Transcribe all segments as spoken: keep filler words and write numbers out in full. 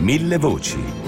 Mille voci.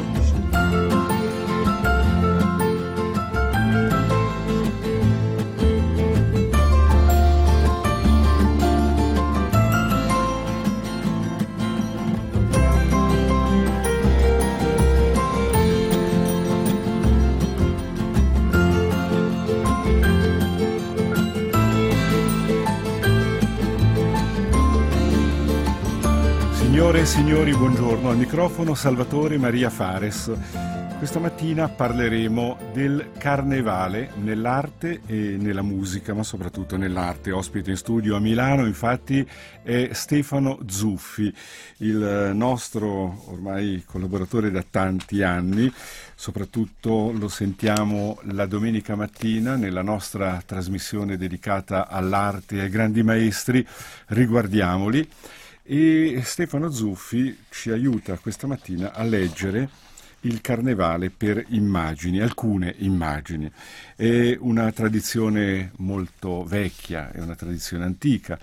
Signore e signori, buongiorno. Al microfono Salvatore Maria Fares. Questa mattina parleremo del carnevale nell'arte e nella musica, ma soprattutto nell'arte. Ospite in studio a Milano, infatti, è Stefano Zuffi, il nostro ormai collaboratore da tanti anni. Soprattutto lo sentiamo la domenica mattina nella nostra trasmissione dedicata all'arte e ai grandi maestri. Riguardiamoli. E Stefano Zuffi ci aiuta questa mattina a leggere il carnevale per immagini, alcune immagini. È una tradizione molto vecchia, è una tradizione antica,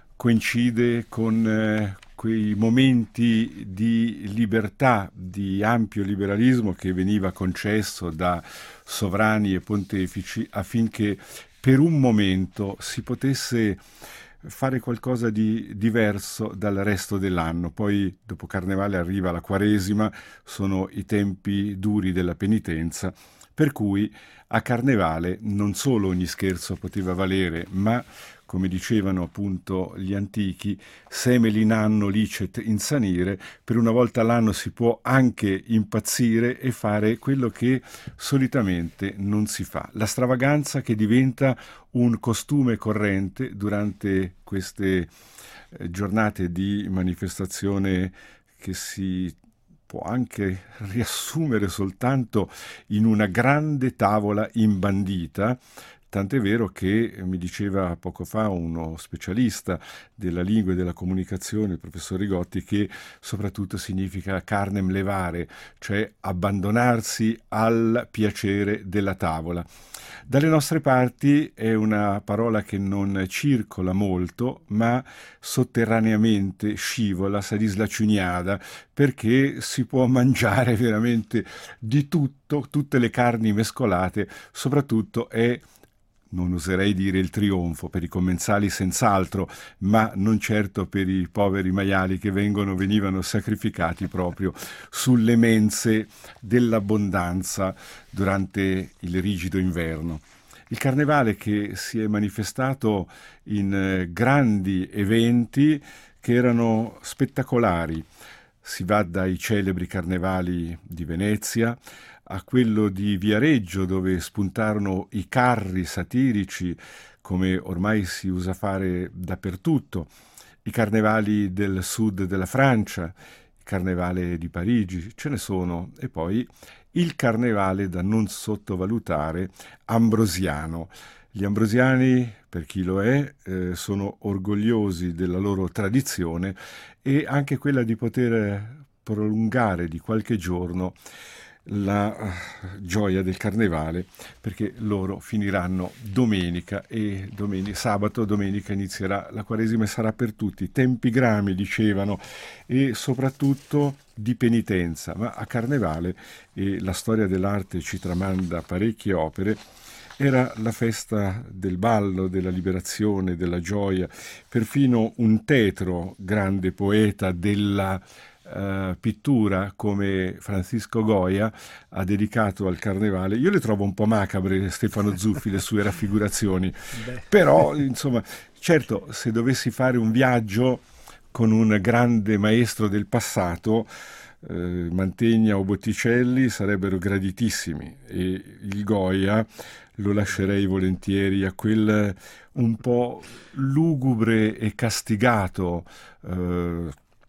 coincide con eh, quei momenti di libertà, di ampio liberalismo che veniva concesso da sovrani e pontefici affinché per un momento si potesse fare qualcosa di diverso dal resto dell'anno. Poi dopo Carnevale arriva la Quaresima, sono i tempi duri della penitenza, per cui a Carnevale non solo ogni scherzo poteva valere, ma come dicevano appunto gli antichi, semel in anno licet insanire, per una volta all'anno si può anche impazzire e fare quello che solitamente non si fa. La stravaganza che diventa un costume corrente durante queste eh, giornate di manifestazione che si può anche riassumere soltanto in una grande tavola imbandita. Tant'è vero che mi diceva poco fa uno specialista della lingua e della comunicazione, il professor Rigotti, che soprattutto significa carnem levare, cioè abbandonarsi al piacere della tavola. Dalle nostre parti è una parola che non circola molto, ma sotterraneamente scivola, sa di slaciuniada, perché si può mangiare veramente di tutto, tutte le carni mescolate, soprattutto è, non oserei dire il trionfo, per i commensali senz'altro, ma non certo per i poveri maiali che vengono, venivano sacrificati proprio sulle mense dell'abbondanza durante il rigido inverno. Il carnevale che si è manifestato in eh, grandi eventi che erano spettacolari. Si va dai celebri carnevali di Venezia a quello di Viareggio, dove spuntarono i carri satirici, come ormai si usa fare dappertutto, i carnevali del sud della Francia, il carnevale di Parigi, ce ne sono, e poi il carnevale da non sottovalutare ambrosiano. Gli ambrosiani, per chi lo è, eh, sono orgogliosi della loro tradizione e anche quella di poter prolungare di qualche giorno la uh, gioia del carnevale, perché loro finiranno domenica e domeni- sabato, domenica inizierà la Quaresima e sarà per tutti. Tempi grami, dicevano, e soprattutto di penitenza, ma a Carnevale, e la storia dell'arte ci tramanda parecchie opere, era la festa del ballo, della liberazione, della gioia. Perfino un Tetro, grande poeta della Uh, pittura come Francisco Goya, ha dedicato al carnevale. Io le trovo un po' macabre, Stefano Zuffi, le sue raffigurazioni. Beh. Però insomma, certo, se dovessi fare un viaggio con un grande maestro del passato, eh, Mantegna o Botticelli sarebbero graditissimi, e il Goya lo lascerei volentieri a quel un po' lugubre e castigato eh,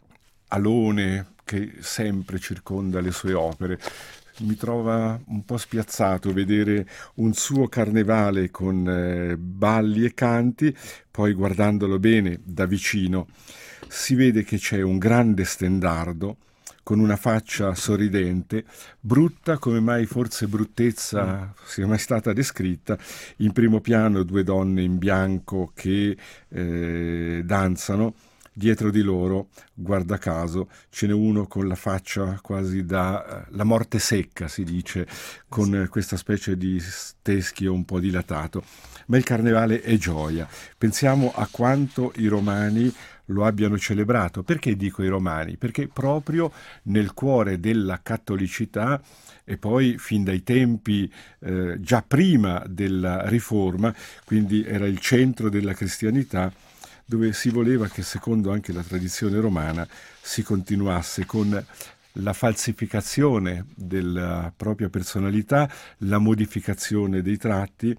alone che sempre circonda le sue opere. Mi trova un po' spiazzato vedere un suo carnevale con eh, balli e canti, poi guardandolo bene da vicino si vede che c'è un grande stendardo con una faccia sorridente, brutta come mai forse bruttezza sia mai stata descritta. In primo piano due donne in bianco che eh, danzano, Dietro di loro, guarda caso, ce n'è uno con la faccia quasi da la morte secca, si dice, con questa specie di teschio un po' dilatato. Ma il carnevale è gioia. Pensiamo a quanto i romani lo abbiano celebrato. Perché dico i romani? Perché proprio nel cuore della cattolicità, e poi fin dai tempi eh, già prima della Riforma, quindi era il centro della cristianità, dove si voleva che, secondo anche la tradizione romana, si continuasse con la falsificazione della propria personalità, la modificazione dei tratti,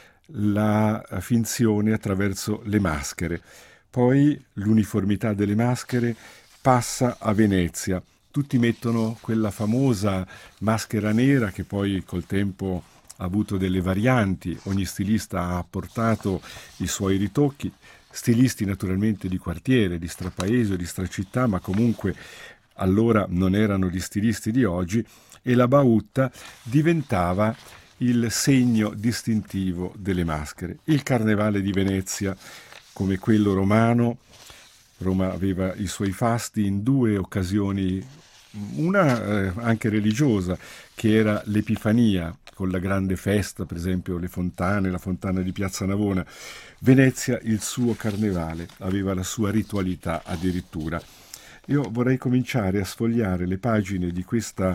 la finzione attraverso le maschere. Poi l'uniformità delle maschere passa a Venezia. Tutti mettono quella famosa maschera nera che poi col tempo ha avuto delle varianti, ogni stilista ha apportato i suoi ritocchi, stilisti naturalmente di quartiere, di strapaese, di stracittà, ma comunque allora non erano gli stilisti di oggi, e la bautta diventava il segno distintivo delle maschere. Il carnevale di Venezia, come quello romano, Roma aveva i suoi fasti in due occasioni, una eh, anche religiosa, che era l'Epifania, con la grande festa, per esempio le fontane, la fontana di Piazza Navona. Venezia, il suo carnevale, aveva la sua ritualità addirittura. Io vorrei cominciare a sfogliare le pagine di questa,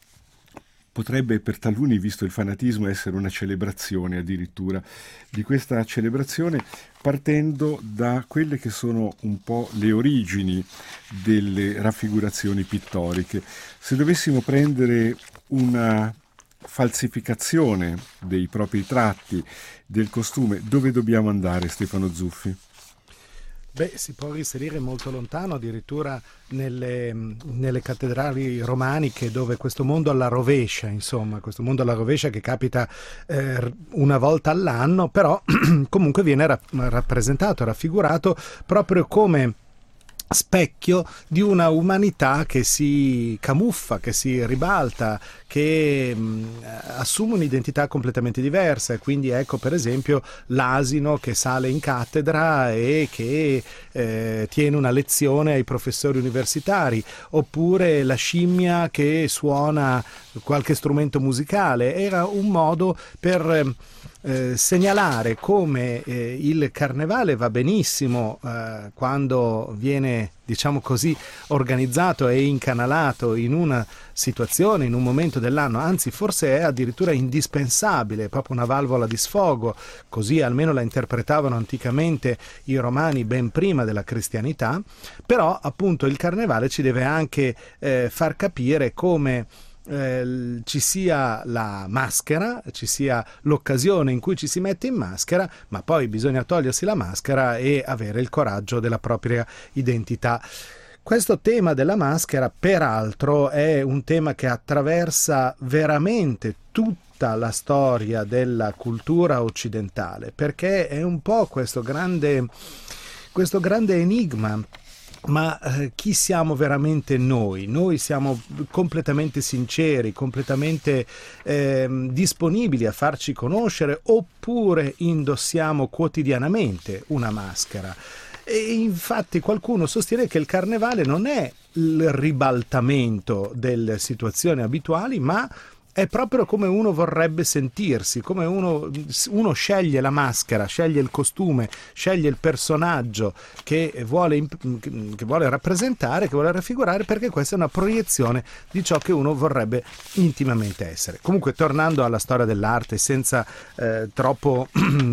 potrebbe per taluni, visto il fanatismo, essere una celebrazione addirittura, di questa celebrazione, partendo da quelle che sono un po' le origini delle raffigurazioni pittoriche. Se dovessimo prendere una falsificazione dei propri tratti, del costume, dove dobbiamo andare, Stefano Zuffi? Beh, si può risalire molto lontano, addirittura nelle, nelle cattedrali romaniche, dove questo mondo alla rovescia, insomma, questo mondo alla rovescia che capita eh, una volta all'anno, però comunque viene ra- rappresentato, raffigurato proprio come specchio di una umanità che si camuffa, che si ribalta, che mh, assume un'identità completamente diversa. E quindi ecco, per esempio, l'asino che sale in cattedra e che eh, tiene una lezione ai professori universitari, oppure la scimmia che suona qualche strumento musicale. Era un modo per Eh, segnalare come eh, il carnevale va benissimo eh, quando viene, diciamo così, organizzato e incanalato in una situazione, in un momento dell'anno, anzi forse è addirittura indispensabile, proprio una valvola di sfogo, così almeno la interpretavano anticamente i romani ben prima della cristianità. Però appunto il carnevale ci deve anche eh, far capire come Eh, ci sia la maschera, ci sia l'occasione in cui ci si mette in maschera, ma poi bisogna togliersi la maschera e avere il coraggio della propria identità. Questo tema della maschera, peraltro, è un tema che attraversa veramente tutta la storia della cultura occidentale, perché è un po' questo grande, questo grande enigma. Ma eh, chi siamo veramente noi? Noi siamo completamente sinceri, completamente eh, disponibili a farci conoscere, oppure indossiamo quotidianamente una maschera? E infatti qualcuno sostiene che il carnevale non è il ribaltamento delle situazioni abituali, ma è proprio come uno vorrebbe sentirsi, come uno, uno sceglie la maschera, sceglie il costume, sceglie il personaggio che vuole, che vuole rappresentare, che vuole raffigurare, perché questa è una proiezione di ciò che uno vorrebbe intimamente essere. Comunque, tornando alla storia dell'arte, senza eh, troppo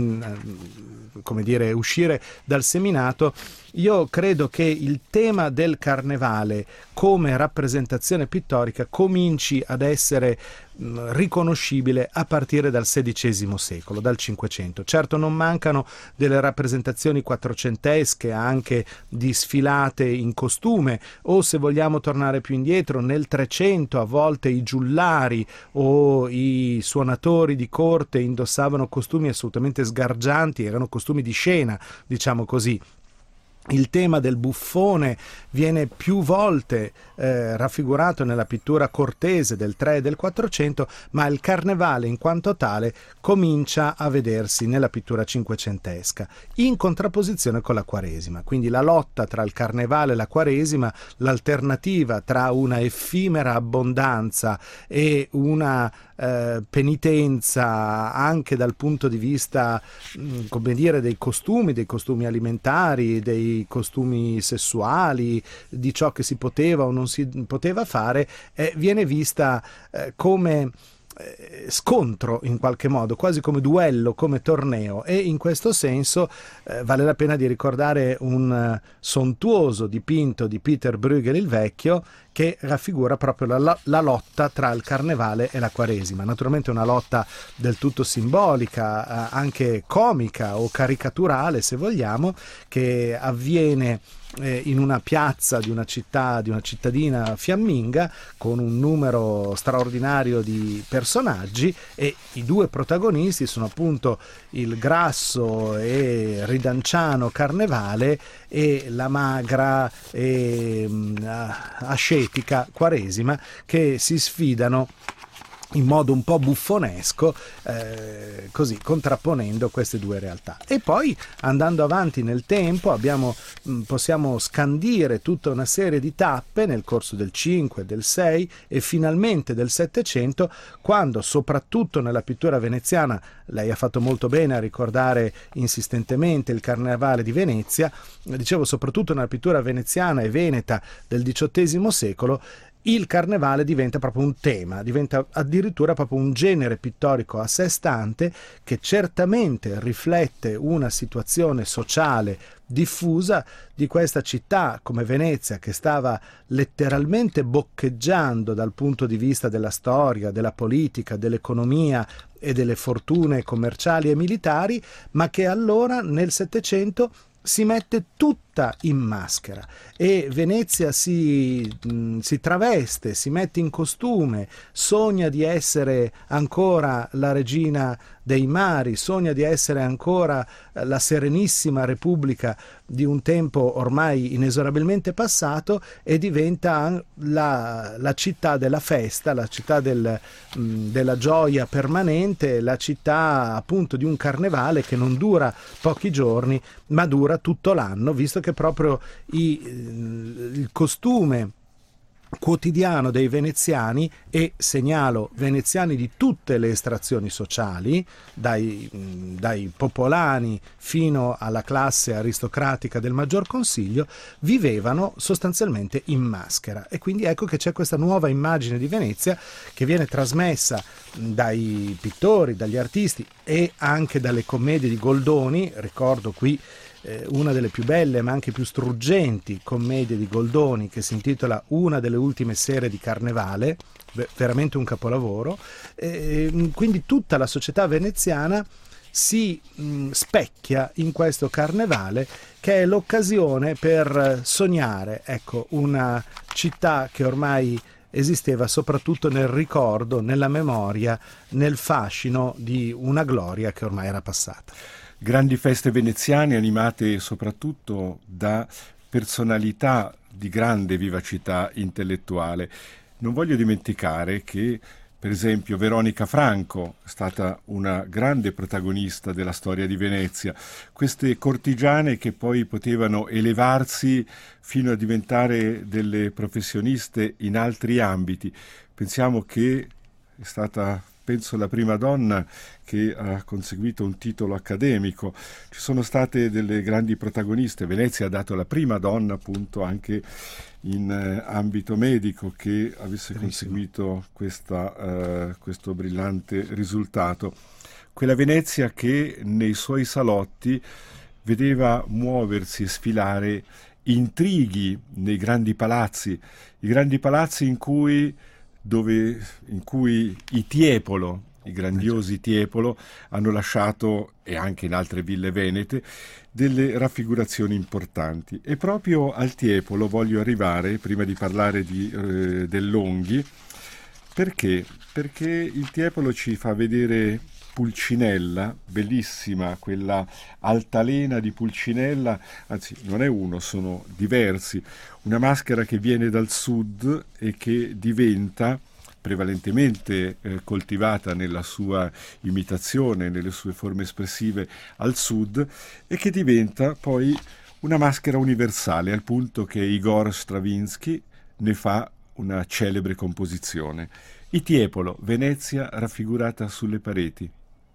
come dire, uscire dal seminato, io credo che il tema del carnevale come rappresentazione pittorica cominci ad essere mh, riconoscibile a partire dal sedicesimo secolo, dal Cinquecento. Certo, non mancano delle rappresentazioni quattrocentesche, anche di sfilate in costume, o se vogliamo tornare più indietro, nel Trecento a volte i giullari o i suonatori di corte indossavano costumi assolutamente sgargianti, erano costumi di scena, diciamo così. Il tema del buffone viene più volte eh, raffigurato nella pittura cortese del tre e del quattrocento, ma il carnevale in quanto tale comincia a vedersi nella pittura cinquecentesca, in contrapposizione con la Quaresima. Quindi la lotta tra il carnevale e la Quaresima, l'alternativa tra una effimera abbondanza e una eh, penitenza anche dal punto di vista, mh, come dire, dei costumi, dei costumi alimentari, dei costumi sessuali, di ciò che si poteva o non si poteva fare, eh, viene vista eh, come eh, scontro in qualche modo, quasi come duello, come torneo, e in questo senso eh, vale la pena di ricordare un uh, sontuoso dipinto di Peter Bruegel il Vecchio che raffigura proprio la, la lotta tra il carnevale e la Quaresima. Naturalmente una lotta del tutto simbolica, eh, anche comica o caricaturale se vogliamo, che avviene eh, in una piazza di una città, di una cittadina fiamminga, con un numero straordinario di personaggi, e i due protagonisti sono appunto il grasso e ridanciano Carnevale e la magra e mh, ascetica Quaresima, che si sfidano in modo un po' buffonesco, eh, così contrapponendo queste due realtà. E poi andando avanti nel tempo abbiamo, mh, possiamo scandire tutta una serie di tappe nel corso del cinque, del sei e finalmente del settecento, quando soprattutto nella pittura veneziana, lei ha fatto molto bene a ricordare insistentemente il Carnevale di Venezia, dicevo soprattutto nella pittura veneziana e veneta del diciottesimo secolo, il carnevale diventa proprio un tema, diventa addirittura proprio un genere pittorico a sé stante, che certamente riflette una situazione sociale diffusa di questa città come Venezia, che stava letteralmente boccheggiando dal punto di vista della storia, della politica, dell'economia e delle fortune commerciali e militari, ma che allora nel Settecento si mette tutta in maschera e Venezia si, mh, si traveste, si mette in costume, sogna di essere ancora la regina dei mari, sogna di essere ancora la serenissima repubblica di un tempo ormai inesorabilmente passato, e diventa la, la città della festa, la città del, mh, della gioia permanente, la città appunto di un carnevale che non dura pochi giorni ma dura tutto l'anno, visto che proprio i, il costume quotidiano dei veneziani, e segnalo veneziani di tutte le estrazioni sociali, dai, dai popolani fino alla classe aristocratica del maggior consiglio, vivevano sostanzialmente in maschera. E quindi ecco che c'è questa nuova immagine di Venezia che viene trasmessa dai pittori, dagli artisti e anche dalle commedie di Goldoni. Ricordo qui Eh, una delle più belle ma anche più struggenti commedie di Goldoni, che si intitola Una delle ultime sere di Carnevale, veramente un capolavoro. Eh, quindi tutta la società veneziana si mh, specchia in questo carnevale, che è l'occasione per sognare, ecco, una città che ormai esisteva soltanto nel ricordo, nella memoria, nel fascino di una gloria che ormai era passata. Grandi feste veneziane animate soprattutto da personalità di grande vivacità intellettuale. Non voglio dimenticare che, per esempio, Veronica Franco è stata una grande protagonista della storia di Venezia. Queste cortigiane che poi potevano elevarsi fino a diventare delle professioniste in altri ambiti. Pensiamo che è stata, penso, la prima donna che ha conseguito un titolo accademico. Ci sono state delle grandi protagoniste. Venezia ha dato la prima donna appunto anche in eh, ambito medico che avesse conseguito questa, eh, questo brillante risultato. Quella Venezia che nei suoi salotti vedeva muoversi e sfilare intrighi nei grandi palazzi, i grandi palazzi in cui dove in cui i Tiepolo, i grandiosi Tiepolo, hanno lasciato, e anche in altre ville venete, delle raffigurazioni importanti. E proprio al Tiepolo voglio arrivare, prima di parlare di, eh, del Longhi. Perché? Perché il Tiepolo ci fa vedere Pulcinella, bellissima, quella altalena di Pulcinella, anzi non è uno, sono diversi, una maschera che viene dal sud e che diventa prevalentemente eh, coltivata nella sua imitazione, nelle sue forme espressive al sud, e che diventa poi una maschera universale, al punto che Igor Stravinsky ne fa una celebre composizione. I Tiepolo, Venezia raffigurata sulle pareti.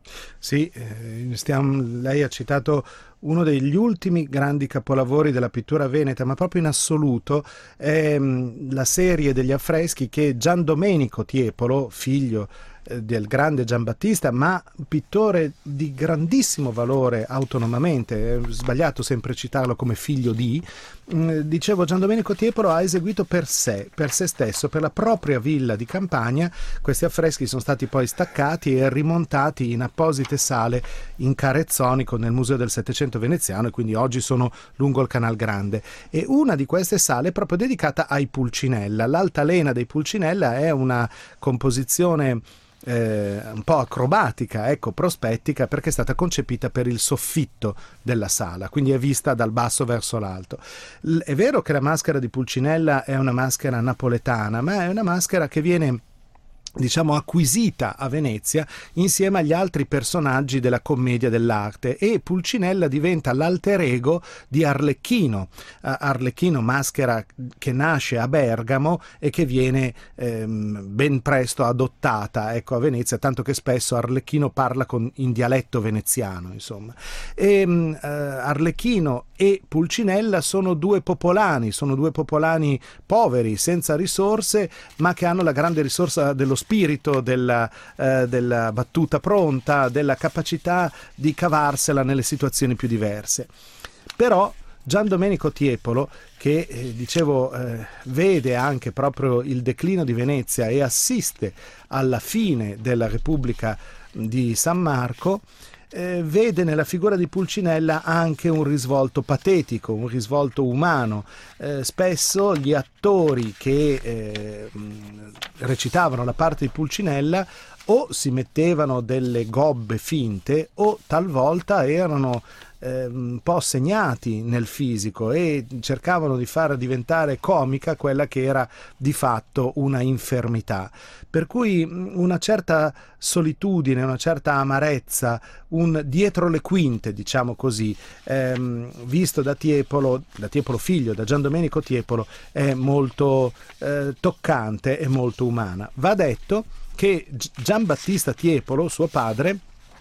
Sì, eh, stiamo, lei ha citato uno degli ultimi grandi capolavori della pittura veneta, ma proprio in assoluto è mh, la serie degli affreschi che Gian Domenico Tiepolo, figlio eh, del grande Giambattista, ma pittore di grandissimo valore autonomamente, è sbagliato sempre citarlo come figlio di, mh, dicevo, Gian Domenico Tiepolo ha eseguito per sé, per se stesso, per la propria villa di campagna. Questi affreschi sono stati poi staccati e rimontati in apposite sale in Carezzonico nel Museo del Settecento veneziano, e quindi oggi sono lungo il Canal Grande, e una di queste sale è proprio dedicata ai Pulcinella. L'altalena dei Pulcinella è una composizione eh, un po' acrobatica, ecco, prospettica, perché è stata concepita per il soffitto della sala, quindi è vista dal basso verso l'alto. L- è vero che la maschera di Pulcinella è una maschera napoletana, ma è una maschera che viene, diciamo, acquisita a Venezia insieme agli altri personaggi della commedia dell'arte, e Pulcinella diventa l'alter ego di Arlecchino. Uh, Arlecchino, maschera che nasce a Bergamo e che viene ehm, ben presto adottata, ecco, a Venezia, tanto che spesso Arlecchino parla con, in dialetto veneziano, insomma. E, uh, Arlecchino e Pulcinella sono due popolani, sono due popolani poveri, senza risorse, ma che hanno la grande risorsa dello spirito, della, eh, della battuta pronta, della capacità di cavarsela nelle situazioni più diverse. Però Gian Domenico Tiepolo, che eh, dicevo eh, vede anche proprio il declino di Venezia e assiste alla fine della Repubblica di San Marco, Eh, vede nella figura di Pulcinella anche un risvolto patetico, un risvolto umano. Eh, spesso gli attori che eh, recitavano la parte di Pulcinella o si mettevano delle gobbe finte o talvolta erano eh, un po' segnati nel fisico e cercavano di far diventare comica quella che era di fatto una infermità. Per cui una certa solitudine, una certa amarezza, un dietro le quinte, diciamo così, ehm, visto da Tiepolo, da Tiepolo figlio, da Gian Domenico Tiepolo, è molto eh, toccante e molto umana. Va detto che Giambattista Tiepolo, suo padre,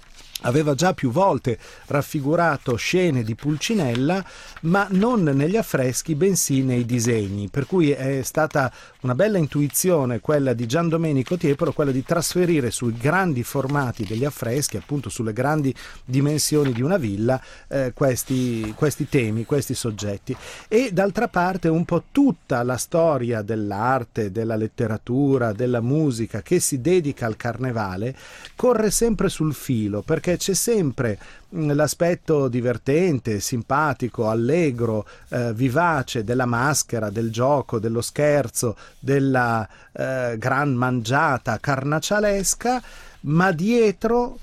aveva già più volte raffigurato scene di Pulcinella, ma non negli affreschi, bensì nei disegni, per cui è stata una bella intuizione quella di Gian Domenico Tiepolo, quella di trasferire sui grandi formati degli affreschi, appunto sulle grandi dimensioni di una villa, eh, questi, questi temi, questi soggetti. E d'altra parte un po' tutta la storia dell'arte, della letteratura, della musica che si dedica al carnevale corre sempre sul filo, perché c'è sempre l'aspetto divertente, simpatico, allegro, eh, vivace della maschera, del gioco, dello scherzo, della eh, gran mangiata carnacialesca, ma dietro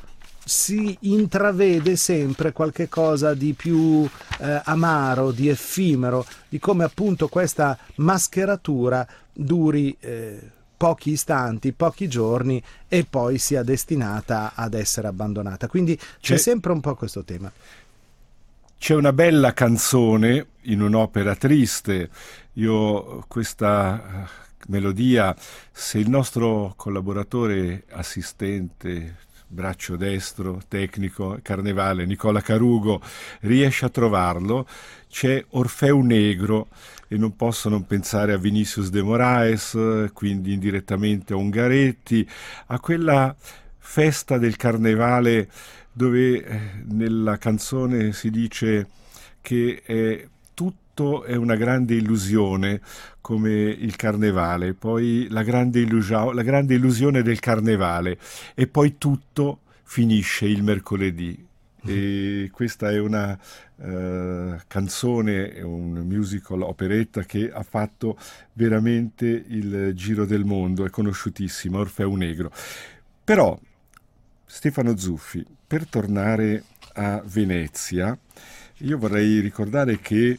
si intravede sempre qualche cosa di più eh, amaro, di effimero, di come appunto questa mascheratura duri eh, pochi istanti, pochi giorni e poi sia destinata ad essere abbandonata. Quindi c'è, c'è sempre un po' questo tema. C'è una bella canzone in un'opera triste. Io questa melodia, se il nostro collaboratore assistente, braccio destro, tecnico, carnevale, Nicola Carugo, riesce a trovarlo, c'è Orfeo Negro, e non posso non pensare a Vinicius de Moraes, quindi indirettamente a Ungaretti, a quella festa del carnevale dove eh, nella canzone si dice che è, tutto è una grande illusione come il carnevale, poi la grande, illusio- la grande illusione del carnevale, e poi tutto finisce il mercoledì. E questa è una uh, canzone, un musical, operetta che ha fatto veramente il giro del mondo, è conosciutissima, Orfeo Negro. Però Stefano Zuffi, per tornare a Venezia, io vorrei ricordare che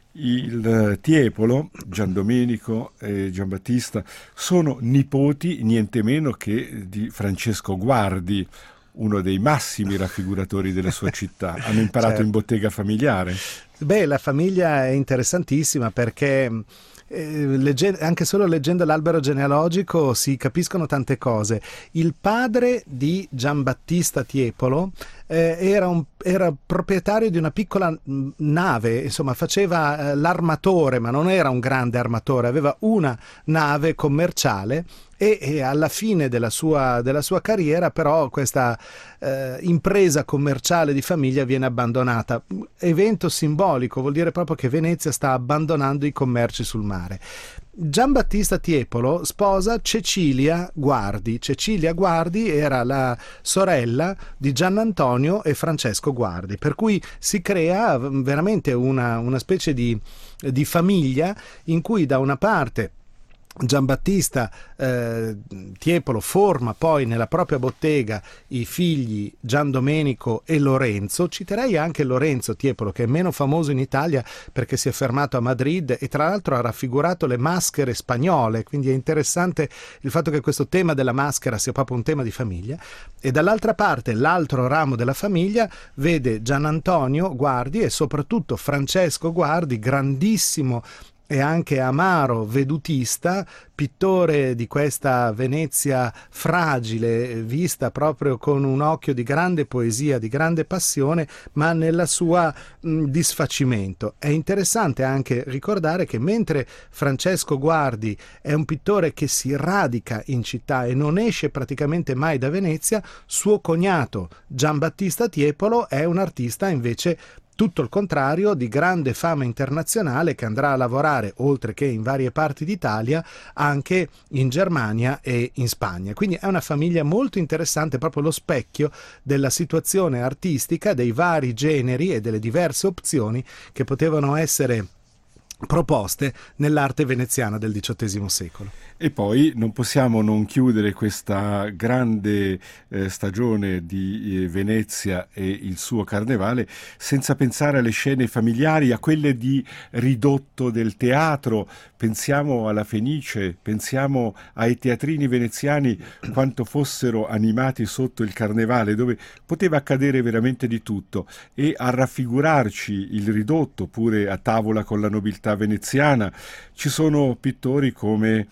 il Tiepolo, Gian Domenico e Giambattista, sono nipoti niente meno che di Francesco Guardi, uno dei massimi raffiguratori della sua città. Hanno imparato certo. in bottega familiare. Beh, la famiglia è interessantissima perché eh, legge- anche solo leggendo l'albero genealogico si capiscono tante cose. Il padre di Giambattista Tiepolo eh, era, un, era proprietario di una piccola mh, nave, insomma faceva eh, l'armatore, ma non era un grande armatore, aveva una nave commerciale. E, e alla fine della sua, della sua carriera però questa eh, impresa commerciale di famiglia viene abbandonata. Evento simbolico, vuol dire proprio che Venezia sta abbandonando i commerci sul mare. Giambattista Tiepolo sposa Cecilia Guardi. Cecilia Guardi era la sorella di Giannantonio e Francesco Guardi, per cui si crea veramente una, una specie di, di famiglia in cui da una parte Giambattista eh, Tiepolo forma poi nella propria bottega i figli Gian Domenico e Lorenzo. Citerei anche Lorenzo Tiepolo, che è meno famoso in Italia perché si è fermato a Madrid e tra l'altro ha raffigurato le maschere spagnole, quindi è interessante il fatto che questo tema della maschera sia proprio un tema di famiglia. E dall'altra parte l'altro ramo della famiglia vede Gianantonio Guardi e soprattutto Francesco Guardi, grandissimo e anche amaro vedutista, pittore di questa Venezia fragile, vista proprio con un occhio di grande poesia, di grande passione, ma nella sua mh, disfacimento. È interessante anche ricordare che mentre Francesco Guardi è un pittore che si radica in città e non esce praticamente mai da Venezia, suo cognato Giambattista Tiepolo è un artista invece tutto il contrario, di grande fama internazionale, che andrà a lavorare, oltre che in varie parti d'Italia, anche in Germania e in Spagna. Quindi è una famiglia molto interessante, proprio lo specchio della situazione artistica, dei vari generi e delle diverse opzioni che potevano essere proposte nell'arte veneziana del diciottesimo secolo. E poi non possiamo non chiudere questa grande eh, stagione di eh, Venezia e il suo carnevale senza pensare alle scene familiari, a quelle di ridotto del teatro. Pensiamo alla Fenice, pensiamo ai teatrini veneziani quanto fossero animati sotto il carnevale, dove poteva accadere veramente di tutto, e a raffigurarci il ridotto pure a tavola con la nobiltà veneziana. Ci sono pittori come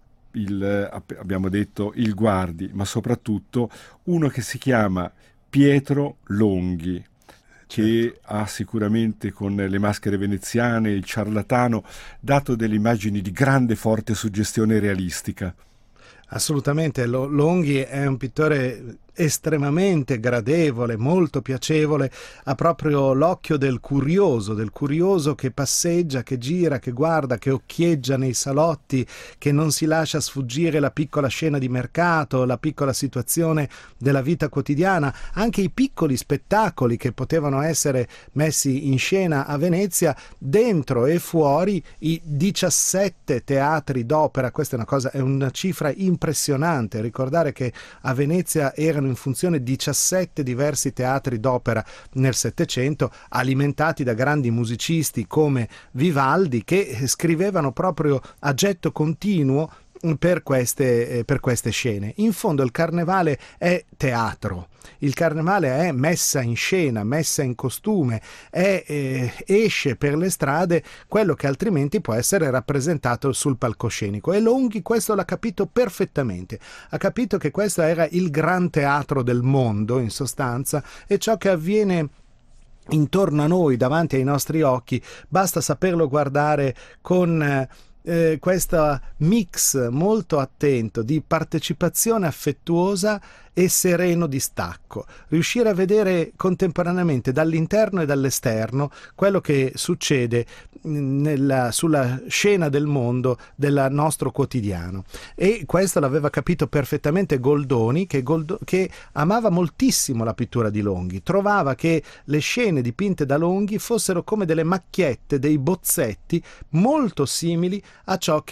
il, abbiamo detto, il Guardi, ma soprattutto uno che si chiama Pietro Longhi, che ha sicuramente con le maschere veneziane, il ciarlatano, dato delle immagini di grande forte suggestione realistica. Assolutamente, Longhi è un pittore estremamente gradevole, molto piacevole, ha proprio l'occhio del curioso, del curioso che passeggia, che gira, che guarda, che occhieggia nei salotti, che non si lascia sfuggire la piccola scena di mercato, la piccola situazione della vita quotidiana, anche i piccoli spettacoli che potevano essere messi in scena a Venezia, dentro e fuori i diciassette teatri d'opera. Questa è una cosa, è una cifra impressionante, ricordare che a Venezia erano in funzione diciassette diversi teatri d'opera nel Settecento, alimentati da grandi musicisti come Vivaldi, che scrivevano proprio a getto continuo per queste, per queste scene. In fondo il carnevale è teatro, il carnevale è messa in scena, messa in costume, è, eh, esce per le strade quello che altrimenti può essere rappresentato sul palcoscenico, e Longhi questo l'ha capito perfettamente, ha capito che questo era il gran teatro del mondo in sostanza, e ciò che avviene intorno a noi, davanti ai nostri occhi, basta saperlo guardare con eh, Eh, questo mix molto attento di partecipazione affettuosa e sereno distacco, riuscire a vedere contemporaneamente dall'interno e dall'esterno quello che succede nella, sulla scena del mondo del nostro quotidiano. E questo l'aveva capito perfettamente Goldoni, che, Goldo, che amava moltissimo la pittura di Longhi, trovava che le scene dipinte da Longhi fossero come delle macchiette, dei bozzetti molto simili a ciò che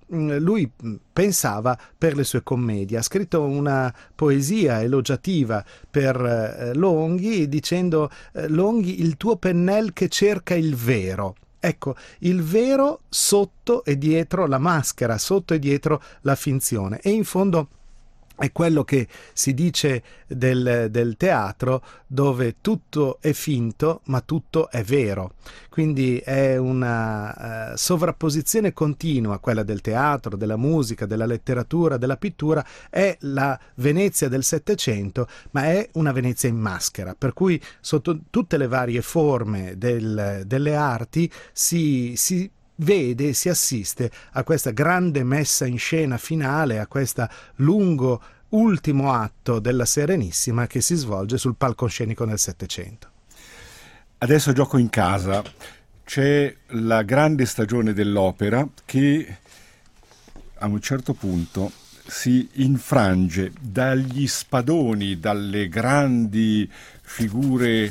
mh, lui pensava per le sue commedie. Ha scritto una poesia elogiativa per eh, Longhi dicendo eh, Longhi, il tuo pennel che cerca il vero. Ecco, il vero sotto e dietro la maschera, sotto e dietro la finzione. E in fondo è quello che si dice del, del teatro, dove tutto è finto ma tutto è vero. Quindi è una uh, sovrapposizione continua, quella del teatro, della musica, della letteratura, della pittura. È la Venezia del Settecento, ma è una Venezia in maschera, per cui sotto tutte le varie forme del, delle arti si, si vede, si assiste a questa grande messa in scena finale, a questo lungo ultimo atto della Serenissima che si svolge sul palcoscenico nel Settecento. Adesso gioco in casa. C'è la grande stagione dell'opera che a un certo punto si infrange dagli spadoni, dalle grandi figure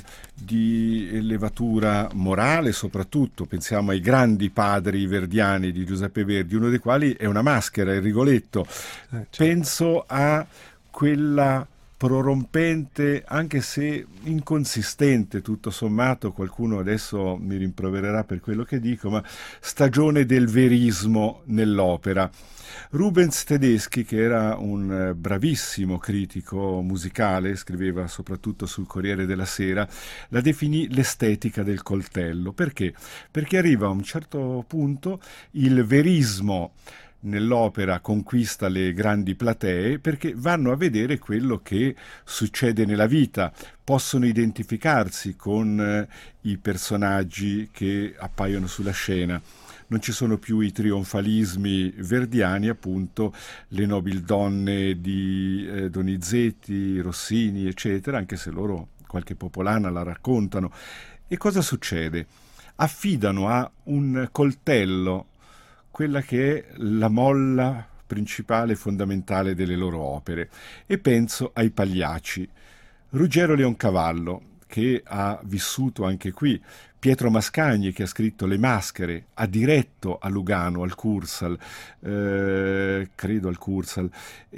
di levatura morale, soprattutto pensiamo ai grandi padri verdiani di Giuseppe Verdi, uno dei quali è una maschera, il Rigoletto. Eh, certo. Penso a quella prorompente, anche se inconsistente tutto sommato, qualcuno adesso mi rimprovererà per quello che dico, ma stagione del verismo nell'opera. Rubens Tedeschi, che era un bravissimo critico musicale, scriveva soprattutto sul Corriere della Sera, la definì l'estetica del coltello. Perché? Perché arriva a un certo punto il verismo nell'opera conquista le grandi platee, perché vanno a vedere quello che succede nella vita, possono identificarsi con eh, i personaggi che appaiono sulla scena. Non ci sono più i trionfalismi verdiani, appunto, le nobildonne di eh, Donizetti, Rossini, eccetera, anche se loro qualche popolana la raccontano. E cosa succede? Affidano a un coltello quella che è la molla principale e fondamentale delle loro opere. E penso ai Pagliacci. Ruggero Leoncavallo, che ha vissuto anche qui, Pietro Mascagni, che ha scritto Le Maschere, ha diretto a Lugano, al Cursal, eh, credo al Cursal,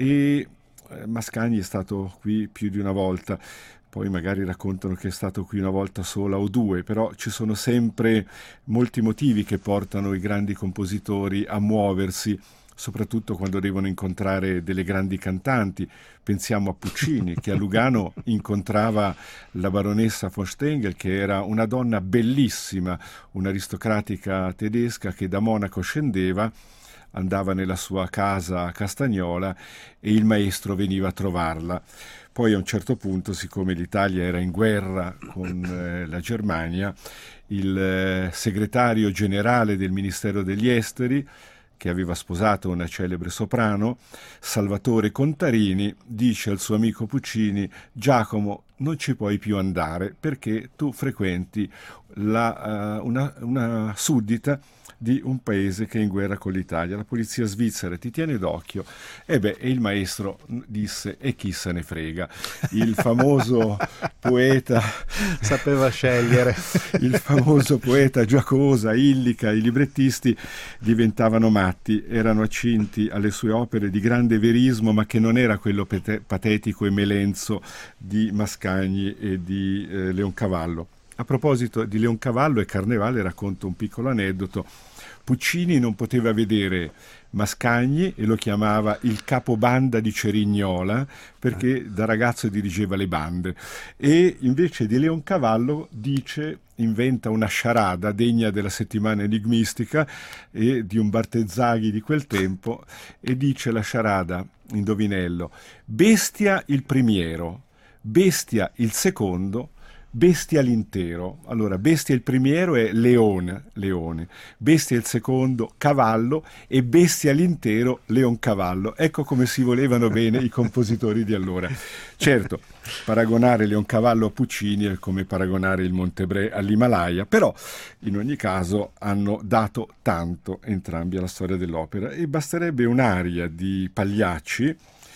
e Mascagni è stato qui più di una volta. Poi magari raccontano che è stato qui una volta sola o due, però ci sono sempre molti motivi che portano i grandi compositori a muoversi, soprattutto quando devono incontrare delle grandi cantanti. Pensiamo a Puccini, che a Lugano incontrava la baronessa von Stengel, che era una donna bellissima, un'aristocratica tedesca che da Monaco scendeva, andava nella sua casa a Castagnola e il maestro veniva a trovarla. Poi a un certo punto, siccome l'Italia era in guerra con eh, la Germania, il eh, segretario generale del Ministero degli Esteri, che aveva sposato una celebre soprano, Salvatore Contarini, dice al suo amico Puccini: Giacomo, non ci puoi più andare perché tu frequenti la, uh, una, una suddita di un paese che è in guerra con l'Italia, la polizia svizzera ti tiene d'occhio. E beh, e il maestro disse: e chi se ne frega. Il famoso poeta sapeva scegliere. Il famoso poeta Giacosa, Illica, i librettisti diventavano matti, erano accinti alle sue opere di grande verismo, ma che non era quello pete- patetico e melenzo di Mascagni e di eh, Leoncavallo. A proposito di Leoncavallo e Carnevale, racconto un piccolo aneddoto. Puccini non poteva vedere Mascagni e lo chiamava il capobanda di Cerignola, perché da ragazzo dirigeva le bande. E invece di Leoncavallo dice, inventa una sciarada degna della settimana enigmistica e di un Bartezzaghi di quel tempo, e dice la sciarada, indovinello: bestia il primiero, bestia il secondo, bestia l'intero. Allora, bestia il primiero è leone, leone, bestia il secondo cavallo e bestia l'intero Leoncavallo. Ecco come si volevano bene i compositori di allora. Certo, paragonare Leoncavallo a Puccini è come paragonare il Montebrè all'Himalaya, però in ogni caso hanno dato tanto entrambi alla storia dell'opera, e basterebbe un'aria di Pagliacci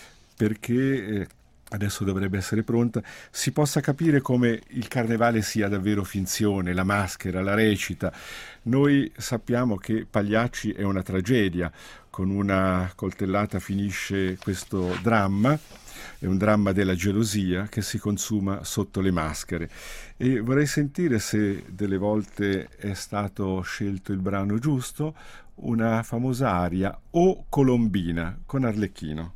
perché eh, adesso dovrebbe essere pronta, si possa capire come il carnevale sia davvero finzione, la maschera, la recita. Noi sappiamo che Pagliacci è una tragedia, con una coltellata finisce questo dramma. È un dramma della gelosia che si consuma sotto le maschere. E vorrei sentire se delle volte è stato scelto il brano giusto, una famosa aria, O Colombina, con Arlecchino.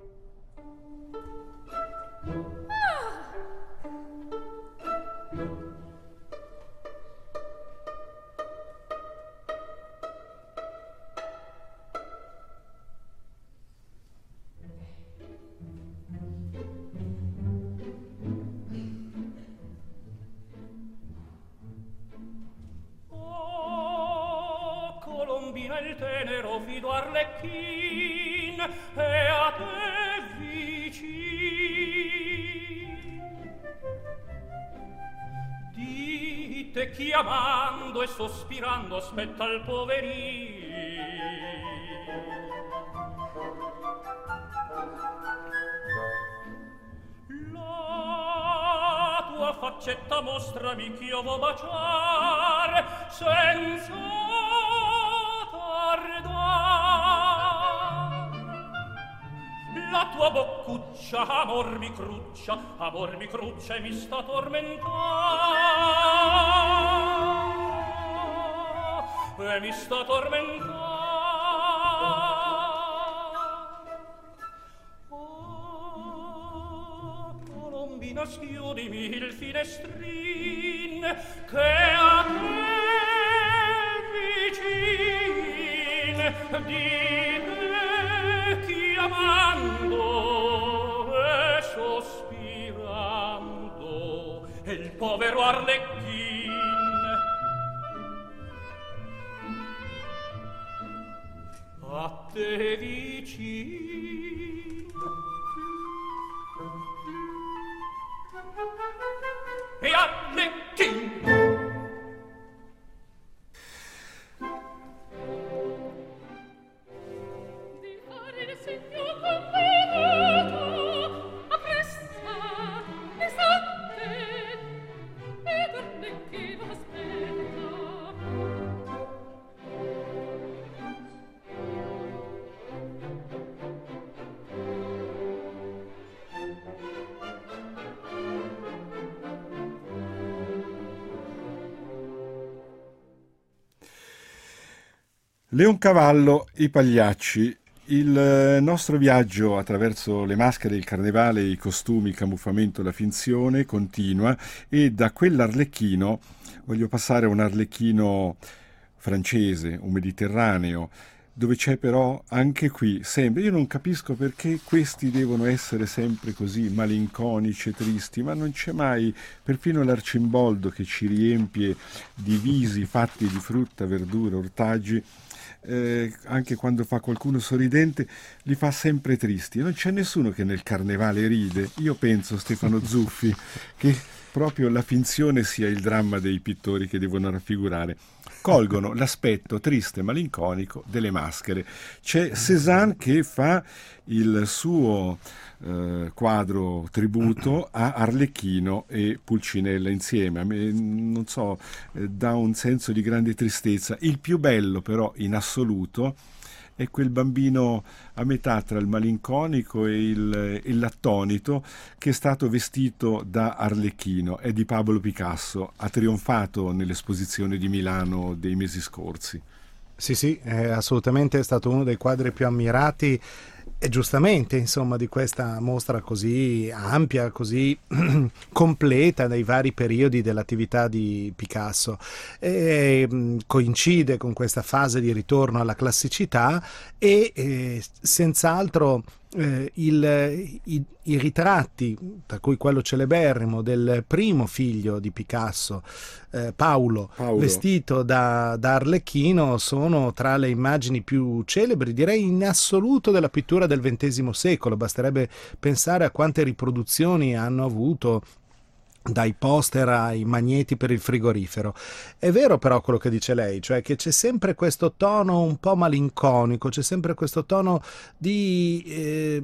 Il tenero fido Arlecchin è a te vicin. Dite chiamando e sospirando aspetta il poverin. La tua faccetta mostrami ch'io vo baciare senza la tua boccuccia amor mi cruccia, amor mi cruccia e mi sta tormentando, e mi sta tormentando. Oh, Colombina, schiudimi il finestrin che a te vicin di te chiamando e sospirando e il povero Arlecchin a te vicin e Arlecchin. Leoncavallo, I Pagliacci. Il nostro viaggio attraverso le maschere, il carnevale, i costumi, il camuffamento, la finzione continua e da quell'Arlecchino voglio passare a un Arlecchino francese, un mediterraneo, dove c'è però anche qui sempre, io non capisco perché questi devono essere sempre così malinconici e tristi, ma non c'è mai, perfino l'Arcimboldo che ci riempie di visi fatti di frutta, verdura, ortaggi, Eh, anche quando fa qualcuno sorridente li fa sempre tristi. Non c'è nessuno che nel carnevale ride. Io penso, Stefano Zuffi, che proprio la finzione sia il dramma dei pittori che devono raffigurare. Colgono l'aspetto triste e malinconico delle maschere. C'è Cézanne che fa il suo eh, quadro tributo a Arlecchino e Pulcinella insieme. A me, non so, eh, dà un senso di grande tristezza. Il più bello però in assoluto è quel bambino a metà tra il malinconico e il, e l'attonito che è stato vestito da Arlecchino. È di Pablo Picasso, ha trionfato nell'esposizione di Milano dei mesi scorsi. Sì, sì, è assolutamente stato uno dei quadri più ammirati e giustamente, insomma, di questa mostra così ampia, così completa dei vari periodi dell'attività di Picasso. E, mh, coincide con questa fase di ritorno alla classicità e eh, senz'altro eh, il, i, i ritratti, tra cui quello celeberrimo del primo figlio di Picasso, eh, Paolo, Paolo, vestito da, da Arlecchino, sono tra le immagini più celebri, direi in assoluto, della pittura del ventesimo secolo. Basterebbe pensare a quante riproduzioni hanno avuto, dai poster ai magneti per il frigorifero. È vero però quello che dice lei, cioè che c'è sempre questo tono un po' malinconico, c'è sempre questo tono di eh,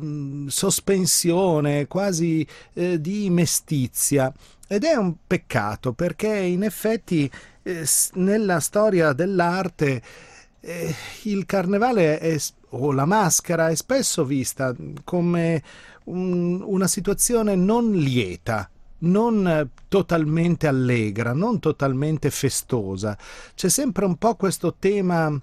sospensione, quasi eh, di mestizia, ed è un peccato perché in effetti eh, nella storia dell'arte eh, il carnevale è, o la maschera è spesso vista come un, una situazione non lieta, non totalmente allegra, non totalmente festosa. C'è sempre un po' questo tema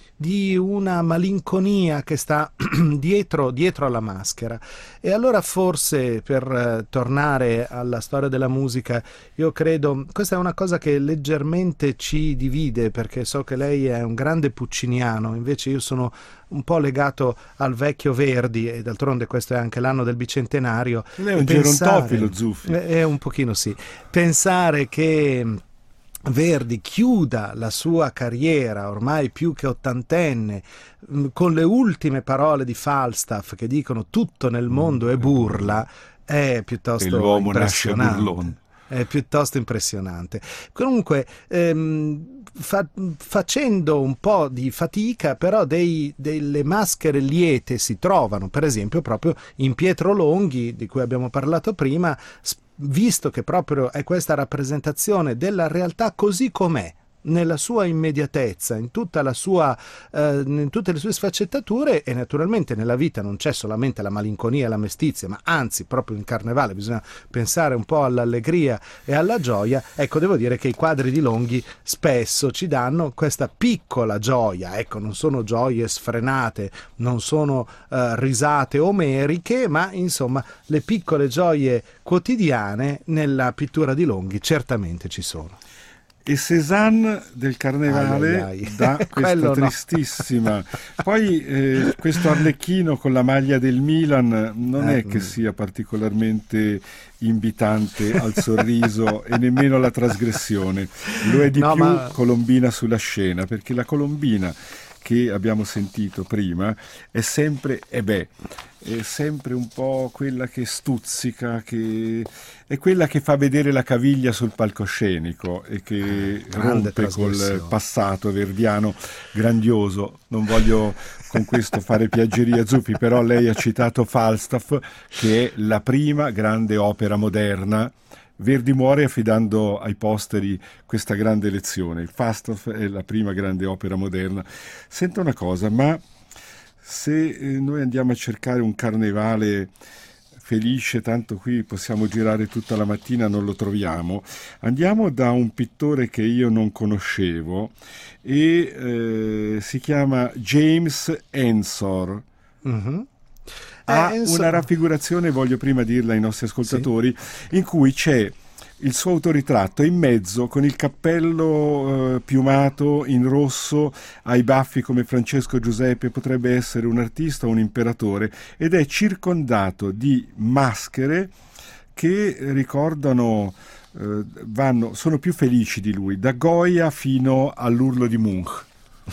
di una malinconia che sta dietro, dietro alla maschera. E allora forse, per eh, tornare alla storia della musica, io credo, questa è una cosa che leggermente ci divide, perché so che lei è un grande pucciniano, invece io sono un po' legato al vecchio Verdi, e d'altronde questo è anche l'anno del bicentenario. Lei è un gerontofilo, Zuffi. È un pochino sì. Pensare che Verdi chiuda la sua carriera ormai più che ottantenne con le ultime parole di Falstaff che dicono tutto nel mondo è burla, è piuttosto e l'uomo nasce impressionante. È piuttosto impressionante. Comunque, ehm, fa, facendo un po' di fatica, però dei, delle maschere liete si trovano, per esempio proprio in Pietro Longhi, di cui abbiamo parlato prima, visto che proprio è questa rappresentazione della realtà così com'è, nella sua immediatezza, in tutta la sua, eh, in tutte le sue sfaccettature. E naturalmente nella vita non c'è solamente la malinconia e la mestizia, ma anzi proprio in carnevale bisogna pensare un po' all'allegria e alla gioia. Ecco, devo dire che i quadri di Longhi spesso ci danno questa piccola gioia, ecco, non sono gioie sfrenate, non sono eh, risate omeriche, ma insomma le piccole gioie quotidiane nella pittura di Longhi certamente ci sono. E Cézanne del carnevale ai, ai, ai. dà questa no. tristissima. Poi eh, questo Arlecchino con la maglia del Milan non eh, è che sia particolarmente invitante al sorriso e nemmeno alla trasgressione. Lo è di no, più ma... Colombina sulla scena, perché la Colombina che abbiamo sentito prima è sempre, e eh beh, è sempre un po' quella che stuzzica, che è quella che fa vedere la caviglia sul palcoscenico e che ah, rompe col passato verdiano grandioso. Non voglio con questo fare piaggeria a Zuffi, però lei ha citato Falstaff, che è la prima grande opera moderna. Verdi muore affidando ai posteri questa grande lezione. Il Falstaff è la prima grande opera moderna. Senta una cosa, ma se eh, noi andiamo a cercare un carnevale felice, tanto qui possiamo girare tutta la mattina, non lo troviamo, andiamo da un pittore che io non conoscevo e eh, si chiama James Ensor. Mm-hmm. Ha eh, una raffigurazione, voglio prima dirla ai nostri ascoltatori, sì, in cui c'è il suo autoritratto in mezzo con il cappello eh, piumato in rosso, ai baffi come Francesco Giuseppe, potrebbe essere un artista o un imperatore, ed è circondato di maschere che ricordano, eh, vanno, sono più felici di lui, da Goya fino all'Urlo di Munch.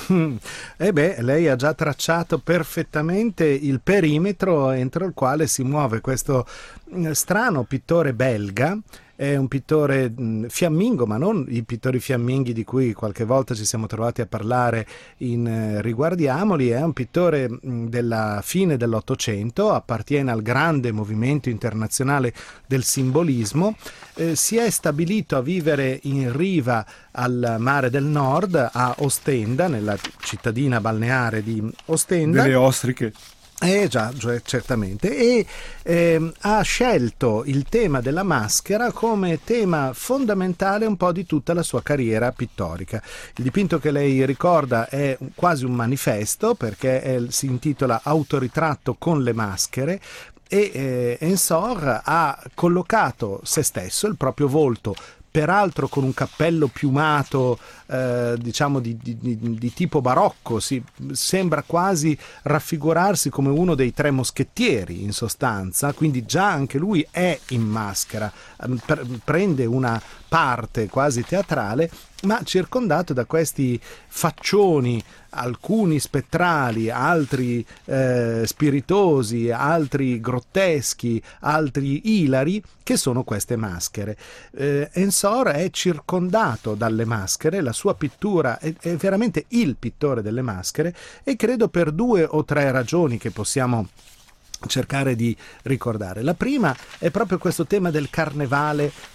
E beh, lei ha già tracciato perfettamente il perimetro entro il quale si muove questo strano pittore belga. È un pittore mh, fiammingo, ma non i pittori fiamminghi di cui qualche volta ci siamo trovati a parlare in eh, Riguardiamoli. È un pittore mh, della fine dell'Ottocento, appartiene al grande movimento internazionale del simbolismo, eh, si è stabilito a vivere in riva al mare del Nord, a Ostenda, nella cittadina balneare di Ostenda. Delle ostriche. Eh già, cioè, certamente, e eh, ha scelto il tema della maschera come tema fondamentale un po' di tutta la sua carriera pittorica. Il dipinto che lei ricorda è quasi un manifesto, perché è, si intitola Autoritratto con le maschere, e eh, Ensor ha collocato se stesso, il proprio volto, peraltro con un cappello piumato, eh, diciamo di, di, di tipo barocco, si, sembra quasi raffigurarsi come uno dei tre moschettieri in sostanza, quindi già anche lui è in maschera, pre- prende una parte quasi teatrale, ma circondato da questi faccioni, alcuni spettrali, altri eh, spiritosi, altri grotteschi, altri ilari, che sono queste maschere. Eh, Ensor è circondato dalle maschere, la sua pittura è, è veramente il pittore delle maschere, e credo per due o tre ragioni che possiamo cercare di ricordare. La prima è proprio questo tema del carnevale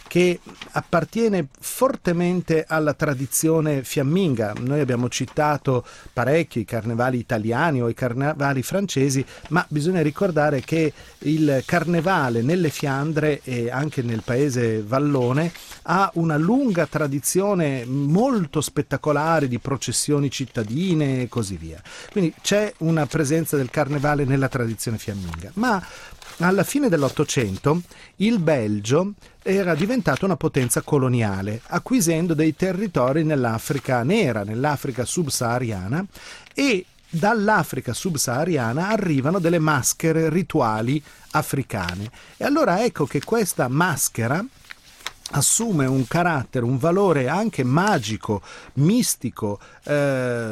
che appartiene fortemente alla tradizione fiamminga. Noi abbiamo citato parecchio i carnevali italiani o i carnevali francesi, ma bisogna ricordare che il carnevale nelle Fiandre e anche nel paese vallone ha una lunga tradizione molto spettacolare di processioni cittadine e così via. Quindi c'è una presenza del carnevale nella tradizione fiamminga. Ma alla fine dell'Ottocento il Belgio era diventato una potenza coloniale, acquisendo dei territori nell'Africa nera, nell'Africa subsahariana, e dall'Africa subsahariana arrivano delle maschere rituali africane. E allora ecco che questa maschera assume un carattere, un valore anche magico, mistico, eh,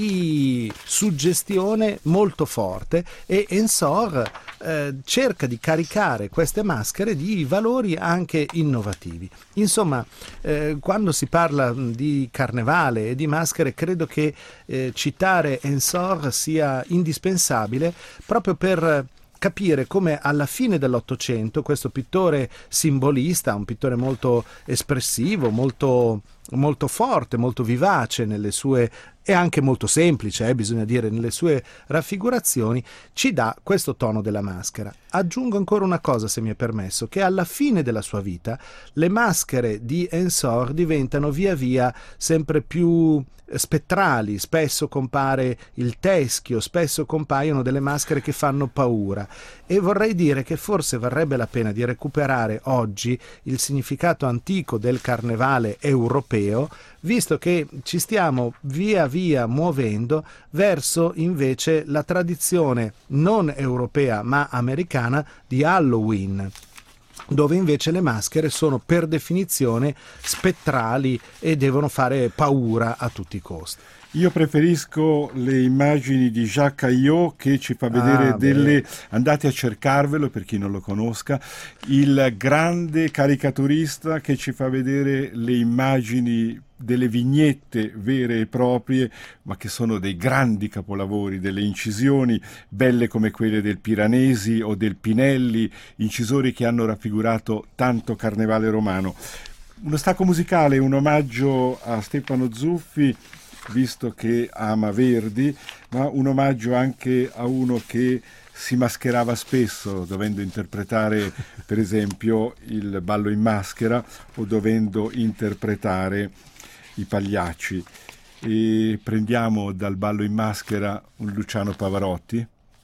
di suggestione molto forte, e Ensor eh, cerca di caricare queste maschere di valori anche innovativi. Insomma, eh, quando si parla di carnevale e di maschere, credo che eh, citare Ensor sia indispensabile proprio per capire come alla fine dell'Ottocento questo pittore simbolista, un pittore molto espressivo, molto, molto forte, molto vivace nelle sue, e anche molto semplice, eh, bisogna dire, nelle sue raffigurazioni, ci dà questo tono della maschera. Aggiungo ancora una cosa, se mi è permesso, che alla fine della sua vita le maschere di Ensor diventano via via sempre più spettrali, spesso compare il teschio, spesso compaiono delle maschere che fanno paura, e vorrei dire che forse varrebbe la pena di recuperare oggi il significato antico del carnevale europeo, visto che ci stiamo via via muovendo verso invece la tradizione non europea ma americana di Halloween, dove invece le maschere sono per definizione spettrali e devono fare paura a tutti i costi. Io preferisco le immagini di Jacques Caillot, che ci fa vedere ah, delle... Beh. Andate a cercarvelo per chi non lo conosca, il grande caricaturista che ci fa vedere le immagini delle vignette vere e proprie, ma che sono dei grandi capolavori, delle incisioni belle come quelle del Piranesi o del Pinelli, incisori che hanno raffigurato tanto carnevale romano. Uno stacco musicale, un omaggio a Stefano Zuffi, visto che ama Verdi, ma un omaggio anche a uno che si mascherava spesso, dovendo interpretare per esempio il ballo in maschera o dovendo interpretare i Pagliacci. E prendiamo dal ballo in maschera un Luciano Pavarotti.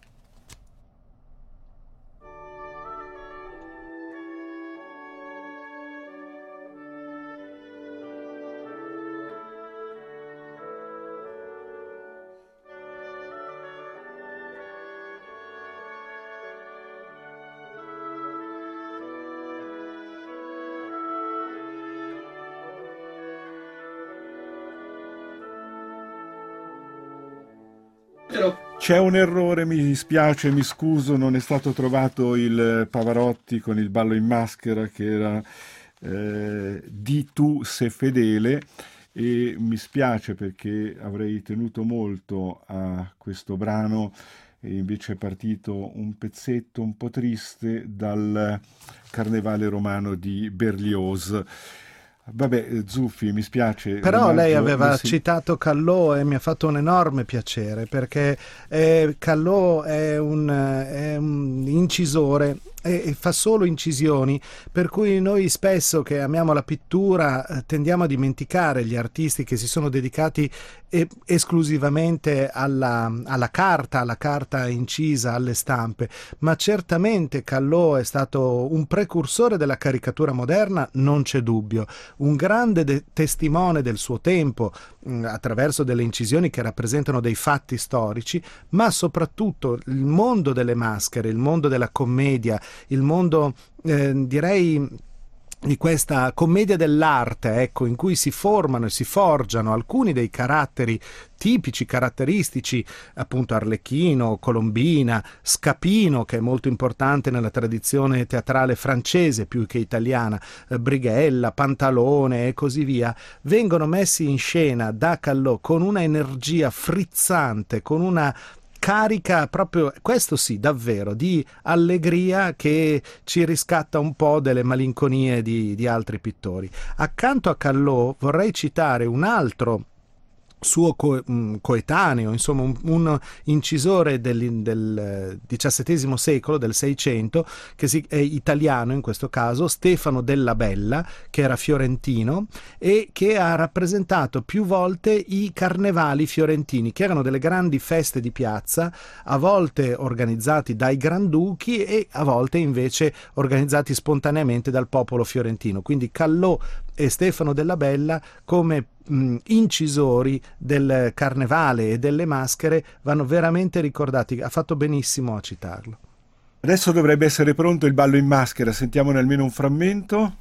C'è un errore, mi dispiace, mi scuso, non è stato trovato il Pavarotti con il ballo in maschera, che era eh, Di tu se fedele, e mi spiace perché avrei tenuto molto a questo brano, e invece è partito un pezzetto un po' triste dal Carnevale romano di Berlioz. Vabbè, Zuffi, mi spiace. Però lei aveva si... citato Callot e mi ha fatto un enorme piacere, perché eh, Callot è un, è un incisore e fa solo incisioni, per cui noi spesso che amiamo la pittura eh, tendiamo a dimenticare gli artisti che si sono dedicati e, esclusivamente alla, alla carta, alla carta incisa, alle stampe, ma certamente Callot è stato un precursore della caricatura moderna, non c'è dubbio, un grande de- testimone del suo tempo mh, attraverso delle incisioni che rappresentano dei fatti storici, ma soprattutto il mondo delle maschere, il mondo della commedia, il mondo eh, direi di questa commedia dell'arte, ecco, in cui si formano e si forgiano alcuni dei caratteri tipici, caratteristici, appunto Arlecchino, Colombina, Scapino, che è molto importante nella tradizione teatrale francese più che italiana, eh, Brighella, Pantalone e così via, vengono messi in scena da Callot con una energia frizzante, con una carica proprio, questo sì, davvero, di allegria che ci riscatta un po' delle malinconie di, di altri pittori. Accanto a Callot vorrei citare un altro suo co- coetaneo, insomma un, un incisore del, del diciassettesimo secolo, del Seicento, che si, è italiano in questo caso, Stefano Della Bella, che era fiorentino e che ha rappresentato più volte i carnevali fiorentini, che erano delle grandi feste di piazza, a volte organizzati dai granduchi e a volte invece organizzati spontaneamente dal popolo fiorentino. Quindi Callot e Stefano Della Bella come mh, incisori del carnevale e delle maschere vanno veramente ricordati. Ha fatto benissimo a citarlo. Adesso dovrebbe essere pronto il ballo in maschera, sentiamone almeno un frammento.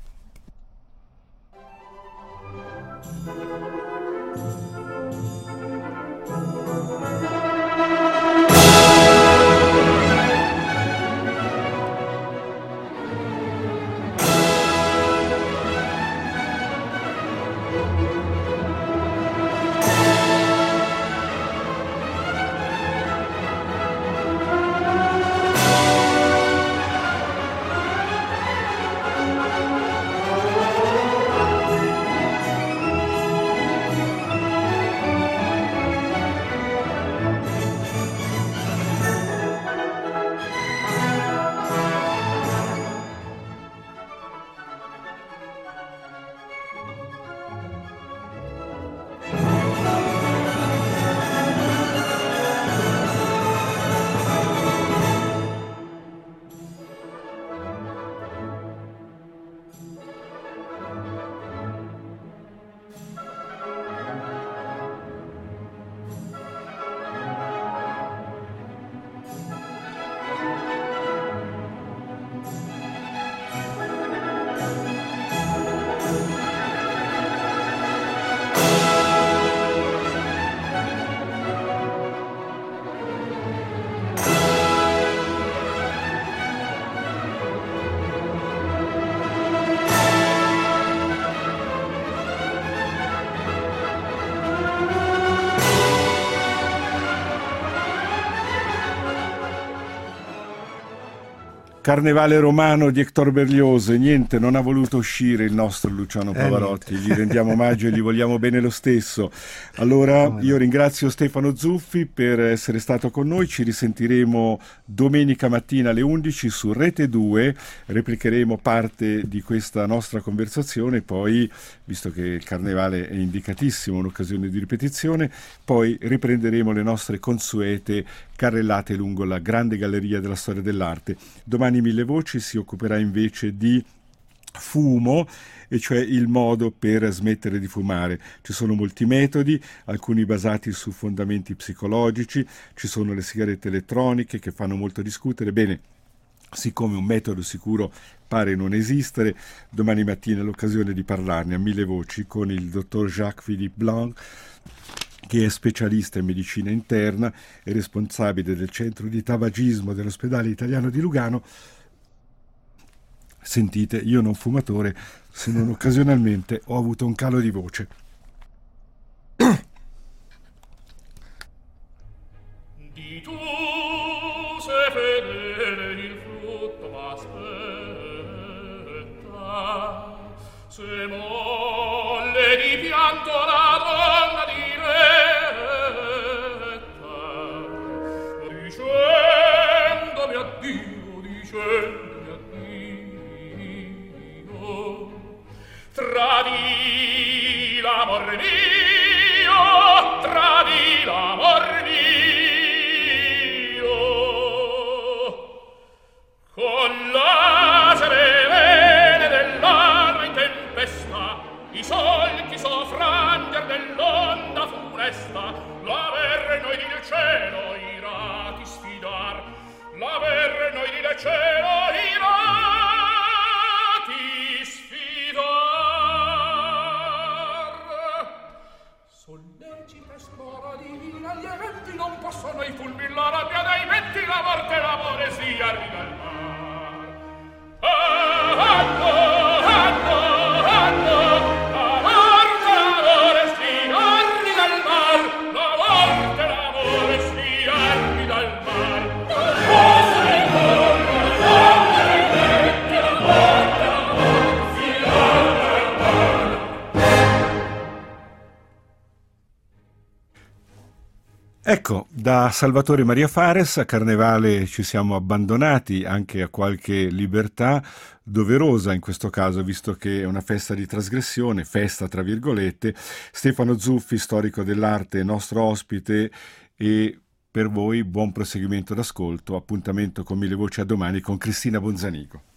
Carnevale romano di Hector Berlioz, niente, non ha voluto uscire il nostro Luciano Pavarotti, eh, gli rendiamo omaggio e gli vogliamo bene lo stesso. Allora io ringrazio Stefano Zuffi per essere stato con noi, ci risentiremo domenica mattina alle undici su Rete due, replicheremo parte di questa nostra conversazione, poi, visto che il Carnevale è indicatissimo, un'occasione di ripetizione, poi riprenderemo le nostre consuete carrellate lungo la grande galleria della storia dell'arte. Domani Mille Voci si occuperà invece di fumo, e cioè il modo per smettere di fumare. Ci sono molti metodi, alcuni basati su fondamenti psicologici, ci sono le sigarette elettroniche che fanno molto discutere. Bene, siccome un metodo sicuro pare non esistere, domani mattina l'occasione di parlarne a Mille Voci con il dottor Jacques-Philippe Blanc, che è specialista in medicina interna e responsabile del centro di tabagismo dell'ospedale italiano di Lugano. Sentite, io non fumatore, se non occasionalmente ho avuto un calo di voce. Di tu sei fedele, il frutto m'aspetta, se molle di pianto la donna diretta, dicendomi addio, dicendomi addio, tradii l'amor mio, tradii l'amor mio, con la serene dell'alma in tempesta, i solchi soffranger dell'onda funesta, l'Averno ed il cielo irà ti sfidar, l'Averno ed il cielo irà ti sfidar. Sollecita esplora divina, gli eventi non possono i fulmini la rabbia dei venti, la morte e la poesia arriva al mar. Ah, ah, ah, ah, ah, la morte e l'amore si arriva al mar, la morte e l'amore si arriva al mar. Ecco, da Salvatore Maria Fares a Carnevale ci siamo abbandonati anche a qualche libertà doverosa in questo caso, visto che è una festa di trasgressione, festa tra virgolette. Stefano Zuffi, storico dell'arte, nostro ospite, e per voi buon proseguimento d'ascolto. Appuntamento con Mille Voci a domani con Cristina Bonzanico.